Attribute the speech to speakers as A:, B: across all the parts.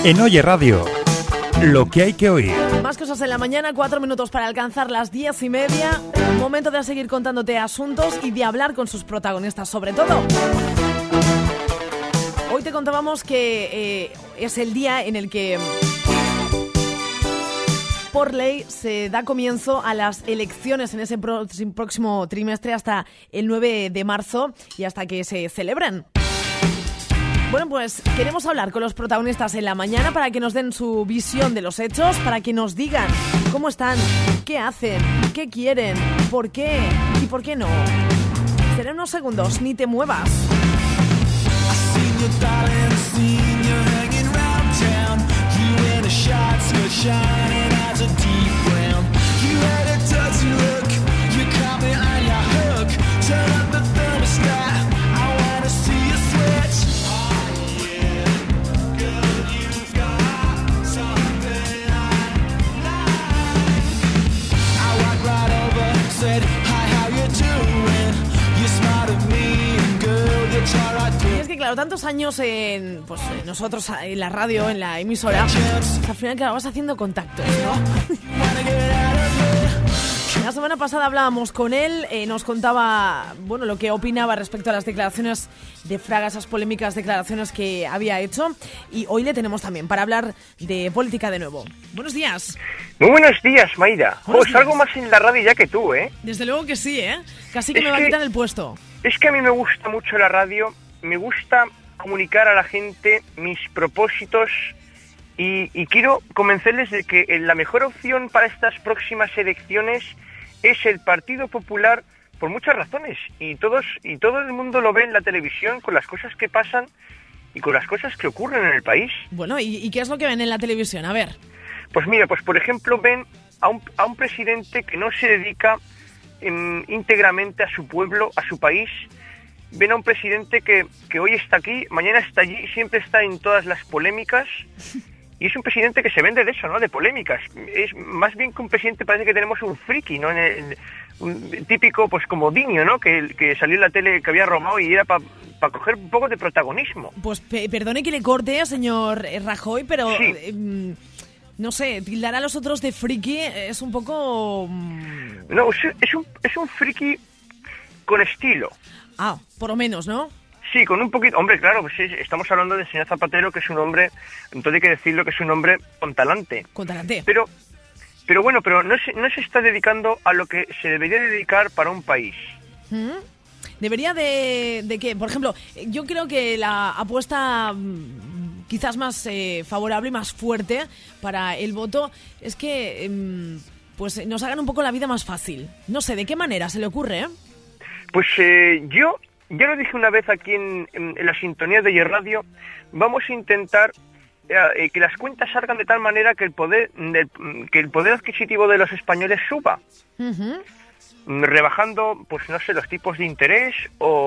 A: En Oye Radio, lo que hay que oír.
B: Más cosas en la mañana, 4 minutos para alcanzar las 10:30. Momento de seguir contándote asuntos y de hablar con sus protagonistas, sobre todo. Hoy te contábamos que es el día en el que, por ley, se da comienzo a las elecciones en ese próximo trimestre hasta el 9 de marzo y hasta que se celebran. Bueno, pues queremos hablar con los protagonistas en la mañana para que nos den su visión de los hechos, para que nos digan cómo están, qué hacen, qué quieren, por qué y por qué no. Será unos segundos, ni te muevas. Y es que claro, tantos años nosotros en la radio, en la emisora, al final claro, vas haciendo contactos, ¿no? La semana pasada hablábamos con él, nos contaba lo que opinaba respecto a las declaraciones de Fraga, esas polémicas declaraciones que había hecho, y hoy le tenemos también para hablar de política de nuevo. Buenos días.
C: Muy buenos días, Mayra. Salgo más en la radio ya que tú, ¿eh?
B: Desde luego que sí, ¿eh? Casi que me va a quitar el puesto.
C: Es que a mí me gusta mucho la radio, me gusta comunicar a la gente mis propósitos y quiero convencerles de que la mejor opción para estas próximas elecciones es el Partido Popular por muchas razones y todo el mundo lo ve en la televisión con las cosas que pasan y con las cosas que ocurren en el país.
B: Bueno, ¿y qué es lo que ven en la televisión? A ver.
C: Pues mira, por ejemplo ven a un presidente que no se dedica íntegramente a su pueblo, a su país. Ven a un presidente que hoy está aquí, mañana está allí, siempre está en todas las polémicas. Y es un presidente que se vende de eso, ¿no? De polémicas. Es más bien que un presidente, parece que tenemos un friki, ¿no? Un típico, pues como Diño, ¿no? Que salió en la tele, que había robado y era para coger un poco de protagonismo.
B: Pues perdone que le corte, señor Rajoy, pero sí. No sé, tildar a los otros de friki es un poco...
C: No, es un friki con estilo.
B: Ah, por lo menos, ¿no?
C: Sí, con un poquito... Hombre, claro, pues sí, estamos hablando de señor Zapatero, que es un hombre... Entonces hay que decirlo que es un hombre con talante.
B: Con talante.
C: Pero no se está dedicando a lo que se debería dedicar para un país.
B: Debería de qué. Por ejemplo, yo creo que la apuesta quizás más favorable y más fuerte para el voto es que pues nos hagan un poco la vida más fácil. No sé, ¿de qué manera se le ocurre?
C: Pues yo lo dije una vez aquí en la sintonía de Oye Radio, vamos a intentar que las cuentas salgan de tal manera que el poder adquisitivo de los españoles suba, rebajando, pues no sé, los tipos de interés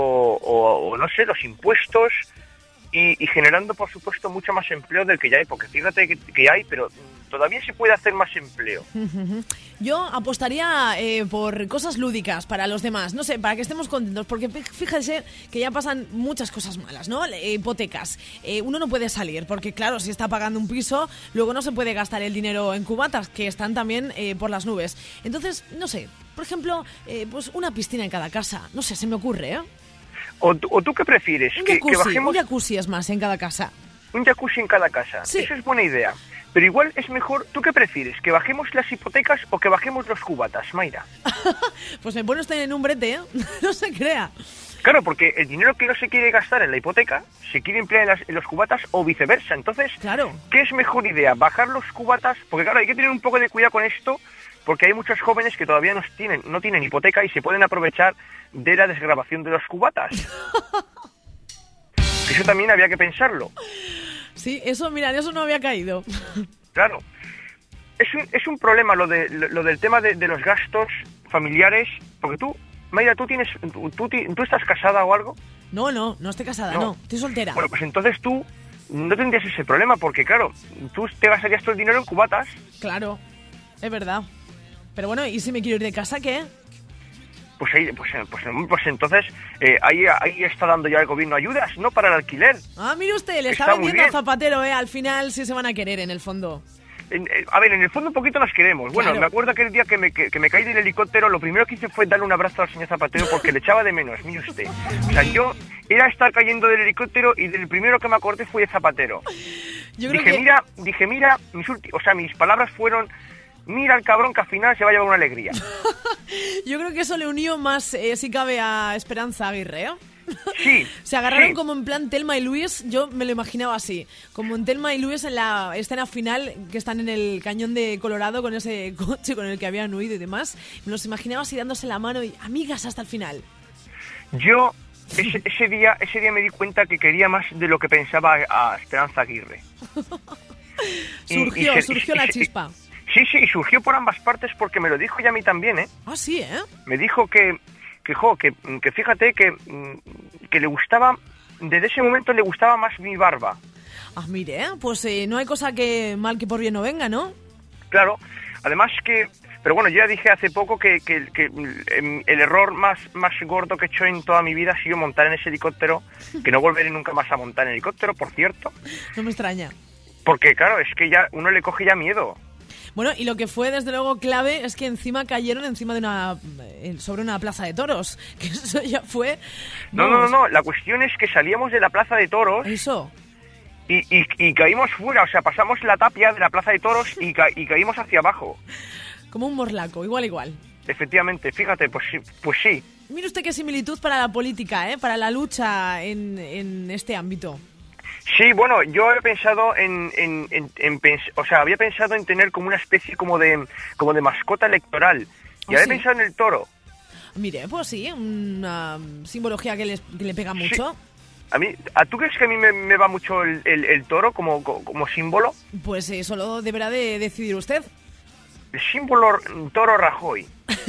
C: o no sé, los impuestos y generando, por supuesto, mucho más empleo del que ya hay, porque fíjate que hay, pero todavía se puede hacer más empleo.
B: Yo apostaría por cosas lúdicas para los demás, no sé, para que estemos contentos, porque fíjense que ya pasan muchas cosas malas, ¿no? Hipotecas. Uno no puede salir, porque claro, si está pagando un piso, luego no se puede gastar el dinero en cubatas, que están también por las nubes. Entonces, no sé, por ejemplo, pues una piscina en cada casa, no sé, se me ocurre, ¿eh?
C: ¿O tú qué prefieres?
B: Un jacuzzi es más en cada casa.
C: Un jacuzzi en cada casa, sí. Eso es buena idea. Pero igual es mejor, ¿tú qué prefieres? ¿Que bajemos las hipotecas o que bajemos los cubatas, Mayra?
B: Pues me pone usted en un brete, ¿eh? No se crea.
C: Claro, porque el dinero que no se quiere gastar en la hipoteca se quiere emplear en los cubatas o viceversa. Entonces,
B: claro.
C: ¿Qué es mejor idea? ¿Bajar los cubatas? Porque claro, hay que tener un poco de cuidado con esto, porque hay muchos jóvenes que todavía no tienen hipoteca y se pueden aprovechar de la desgravación de los cubatas. Eso también había que pensarlo.
B: Sí, eso, mira, en eso no había caído.
C: Claro. Es un problema lo del tema de los gastos familiares, porque tú, Mayra, ¿tú estás casada o algo?
B: No estoy casada, no, estoy soltera.
C: Bueno, pues entonces tú no tendrías ese problema, porque claro, tú te gastarías todo el dinero en cubatas.
B: Claro, es verdad. Pero bueno, ¿y si me quiero ir de casa, qué?
C: Pues entonces ahí está dando ya el gobierno ayudas, ¿no? Para el alquiler.
B: Ah, mire usted, le está
C: Está muy
B: vendiendo a
C: bien.
B: Zapatero, al final sí se van a querer en el fondo.
C: A ver, en el fondo un poquito nos queremos. Bueno,
B: Claro.
C: me acuerdo aquel día que me caí del helicóptero, lo primero que hice fue darle un abrazo al señor Zapatero porque le echaba de menos, mire usted. O sea, yo era estar cayendo del helicóptero y del primero que me acordé fue de Zapatero.
B: Yo creo
C: Dije, mira, mis palabras fueron, mira al cabrón que al final se va a llevar una alegría.
B: Yo creo que eso le unió más, si cabe, a Esperanza Aguirre, ¿eh?
C: Sí.
B: Se agarraron
C: sí.
B: como en plan Thelma y Luis, yo me lo imaginaba así, como en Thelma y Luis en la escena final, que están en el cañón de Colorado con ese coche con el que habían huido y demás. Me los imaginaba así dándose la mano y amigas hasta el final.
C: Yo ese día me di cuenta que quería más de lo que pensaba a Esperanza Aguirre.
B: Surgió la chispa.
C: Sí, surgió por ambas partes porque me lo dijo ya a mí también, ¿eh?
B: Ah, sí, ¿eh?
C: Me dijo que fíjate que le gustaba, desde ese momento le gustaba más mi barba.
B: Ah, mire, pues no hay cosa que mal que por bien no venga, ¿no?
C: Claro, además pero bueno, yo ya dije hace poco que el error más gordo que he hecho en toda mi vida ha sido montar en ese helicóptero, que no volveré nunca más a montar en helicóptero, por cierto.
B: No me extraña.
C: Porque claro, es que ya uno le coge ya miedo.
B: Bueno, y lo que fue desde luego clave es que encima cayeron encima de sobre una plaza de toros, que eso ya fue...
C: No, la cuestión es que salíamos de la plaza de toros
B: Eso.
C: y caímos fuera, o sea, pasamos la tapia de la plaza de toros y caímos hacia abajo.
B: Como un morlaco, igual.
C: Efectivamente, fíjate, pues sí.
B: Mire usted qué similitud para la política, para la lucha en este ámbito.
C: Sí, bueno, yo he pensado había pensado en tener como una especie como de mascota electoral. Y había pensado en el toro.
B: Mire, pues sí, una simbología que le pega mucho.
C: Sí. ¿Tú crees que a mí me va mucho el toro como símbolo?
B: Pues eso lo deberá de decidir usted.
C: El símbolo toro Rajoy.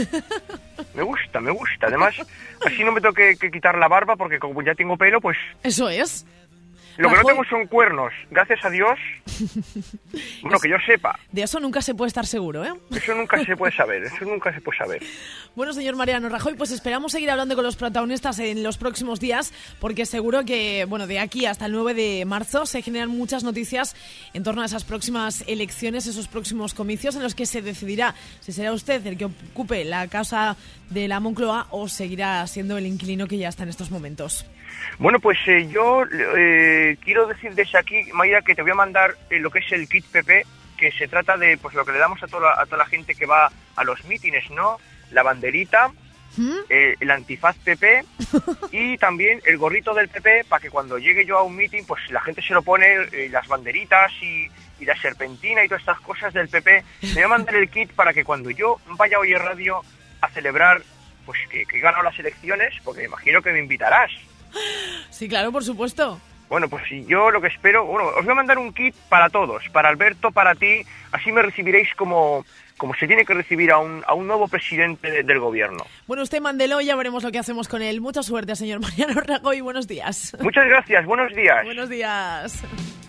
C: Me gusta. Además, así no me tengo que quitar la barba porque como ya tengo pelo, pues...
B: Eso es.
C: Lo que
B: Rajoy...
C: no tengo son cuernos, gracias a Dios. Bueno, que yo sepa.
B: De eso nunca se puede estar seguro, ¿eh?
C: Eso nunca se puede saber,
B: Bueno, señor Mariano Rajoy, pues esperamos seguir hablando con los protagonistas en los próximos días, porque seguro que, bueno, de aquí hasta el 9 de marzo se generan muchas noticias en torno a esas próximas elecciones, esos próximos comicios en los que se decidirá si será usted el que ocupe la casa de la Moncloa o seguirá siendo el inquilino que ya está en estos momentos.
C: Bueno, pues yo quiero decir desde aquí, Mayra, que te voy a mandar lo que es el kit PP, que se trata de pues lo que le damos a toda la gente que va a los mítines, ¿no? La banderita, el antifaz PP y también el gorrito del PP, para que cuando llegue yo a un mítin, pues la gente se lo pone, las banderitas y la serpentina y todas estas cosas del PP. Me voy a mandar el kit para que cuando yo vaya a Oye Radio a celebrar pues que he ganado las elecciones, porque me imagino que me invitarás.
B: Sí, claro, por supuesto.
C: Bueno, pues si yo lo que espero... Bueno, os voy a mandar un kit para todos, para Alberto, para ti, así me recibiréis como se tiene que recibir a un nuevo presidente del gobierno.
B: Bueno, usted mándelo y ya veremos lo que hacemos con él. Mucha suerte, señor Mariano Rajoy, buenos días.
C: Muchas gracias, buenos días.
B: Buenos días.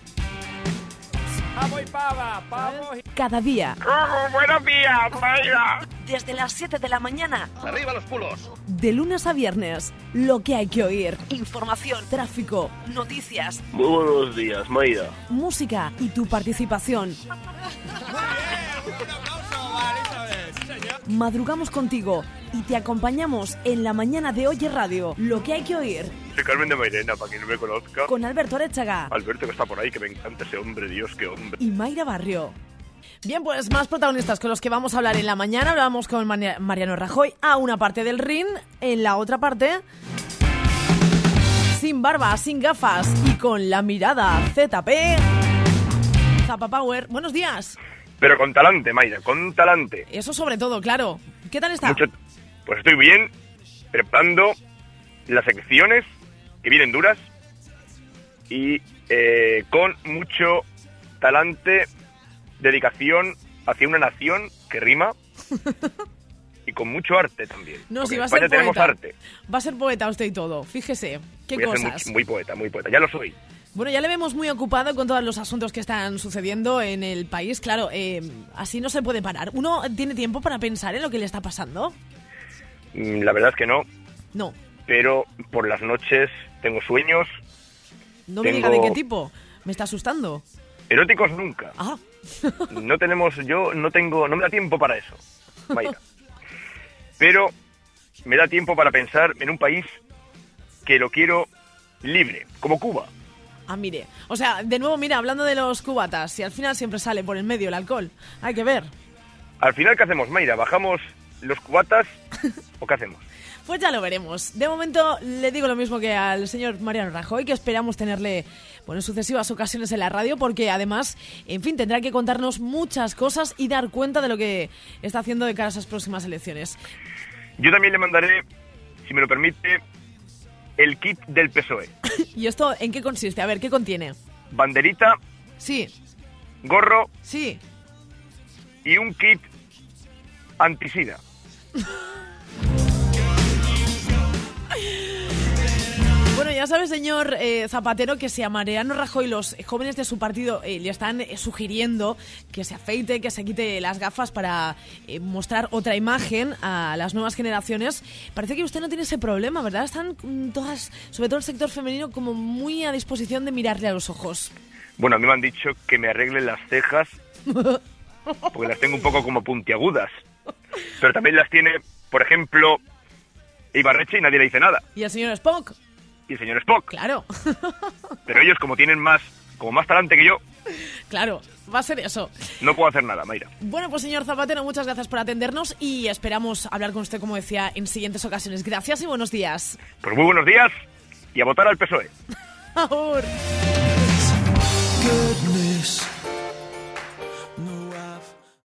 D: Vamos y vamos.
B: Cada día.
D: Buenos días, Mayra.
B: Desde las 7 de la mañana.
D: Arriba los pulos.
B: De lunes a viernes. Lo que hay que oír. Información, tráfico, noticias,
E: Muy buenos días, Mayra.
B: música y tu participación. Madrugamos contigo y te acompañamos en la mañana de Oye Radio. Lo que hay que oír.
E: Soy Carmen de Mairena, para quien no me conozca.
B: Con Alberto Aréchaga
E: Alberto, que está por ahí, que me encanta ese hombre, Dios, qué hombre.
B: y Mayra Barrio. Bien, pues más protagonistas con los que vamos a hablar en la mañana. Hablábamos con Mariano Rajoy a una parte del ring, en la otra parte... sin barba, sin gafas y con la mirada ZP. Zapa Power, buenos días.
C: Pero con talante, Mayra, con talante.
B: Eso sobre todo, claro. ¿Qué tal está?
C: Pues estoy bien, preparando las elecciones, que vienen duras, y con mucho talante, dedicación hacia una nación que rima, y con mucho arte también.
B: No,
C: Porque
B: si va a
C: en España
B: ser
C: tenemos
B: poeta.
C: arte.
B: Va a ser poeta usted y todo. Fíjese, qué
C: Voy a ser
B: cosas.
C: muy poeta, ya lo soy.
B: Bueno, ya le vemos muy ocupado con todos los asuntos que están sucediendo en el país. Claro, así no se puede parar. ¿Uno tiene tiempo para pensar en lo que le está pasando?
C: La verdad es que no,
B: No.
C: pero por las noches tengo sueños.
B: No me diga de qué tipo. Me está asustando.
C: Eróticos nunca.
B: Ah.
C: No me da tiempo para eso, Mayra. Pero me da tiempo para pensar en un país que lo quiero libre, como Cuba.
B: Ah, mire. O sea, de nuevo, mira, hablando de los cubatas, si al final siempre sale por el medio el alcohol. Hay que ver.
C: Al final, ¿qué hacemos, Mayra? ¿Bajamos los cubatas o qué hacemos?
B: Pues ya lo veremos. De momento le digo lo mismo que al señor Mariano Rajoy, que esperamos tenerle en sucesivas ocasiones en la radio, porque además, en fin, tendrá que contarnos muchas cosas y dar cuenta de lo que está haciendo de cara a esas próximas elecciones.
C: Yo también le mandaré, si me lo permite, el kit del PSOE.
B: ¿Y esto en qué consiste? A ver, ¿qué contiene?
C: Banderita,
B: Sí,
C: gorro
B: sí.
C: y un kit antisida.
B: Bueno, ya sabe, señor Zapatero, que si a Mariano Rajoy los jóvenes de su partido le están sugiriendo que se afeite, que se quite las gafas para mostrar otra imagen a las nuevas generaciones, parece que usted no tiene ese problema, ¿verdad? Están todas, sobre todo el sector femenino, como muy a disposición de mirarle a los ojos.
C: Bueno, a mí me han dicho que me arreglen las cejas, porque las tengo un poco como puntiagudas. Pero también las tiene, por ejemplo, Ibarretxe y nadie le dice nada.
B: ¿Y el señor Spock?
C: Y el señor Spock.
B: Claro.
C: Pero ellos, como tienen más talante que yo,
B: Claro, va a ser eso.
C: no puedo hacer nada, Mayra.
B: Bueno, pues señor Zapatero, muchas gracias por atendernos y esperamos hablar con usted, como decía, en siguientes ocasiones. Gracias y buenos días.
C: Pues muy buenos días y a votar al PSOE.
B: Ahora.
F: Good